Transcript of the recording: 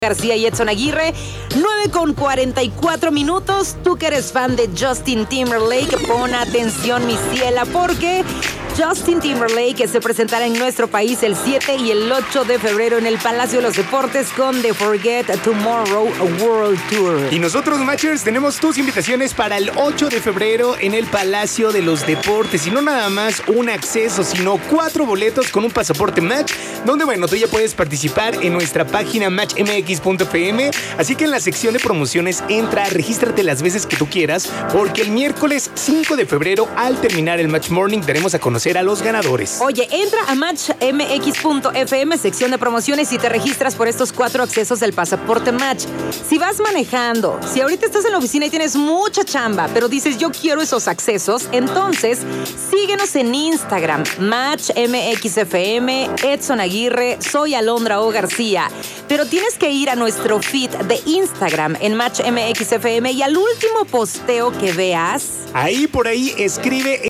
García y Edson Aguirre, 9:44. Tú que eres fan de Justin Timberlake, pon atención, mi ciela, porque Justin Timberlake se presentará en nuestro país el 7 y el 8 de febrero en el Palacio de los Deportes con The Forget Tomorrow World Tour. Y nosotros, Matchers, tenemos tus invitaciones para el 8 de febrero en el Palacio de los Deportes. Y no nada más un acceso, sino 4 boletos con un pasaporte Match, donde, bueno, tú ya puedes participar en nuestra página matchmx.fm. Así que en la sección de promociones entra, regístrate las veces que tú quieras, porque el miércoles 5 de febrero, al terminar el Match Morning, daremos a conocer a los ganadores. Oye, entra a matchmx.fm, sección de promociones, y te registras por estos 4 accesos del pasaporte Match. Si vas manejando, si ahorita estás en la oficina y tienes mucha chamba, pero dices yo quiero esos accesos, entonces síguenos en Instagram, matchmxfm, Edson Aguirre, soy Alondra O. García. Pero tienes que ir a nuestro feed de Instagram en matchmxfm y al último posteo que veas, Ahí por ahí escribe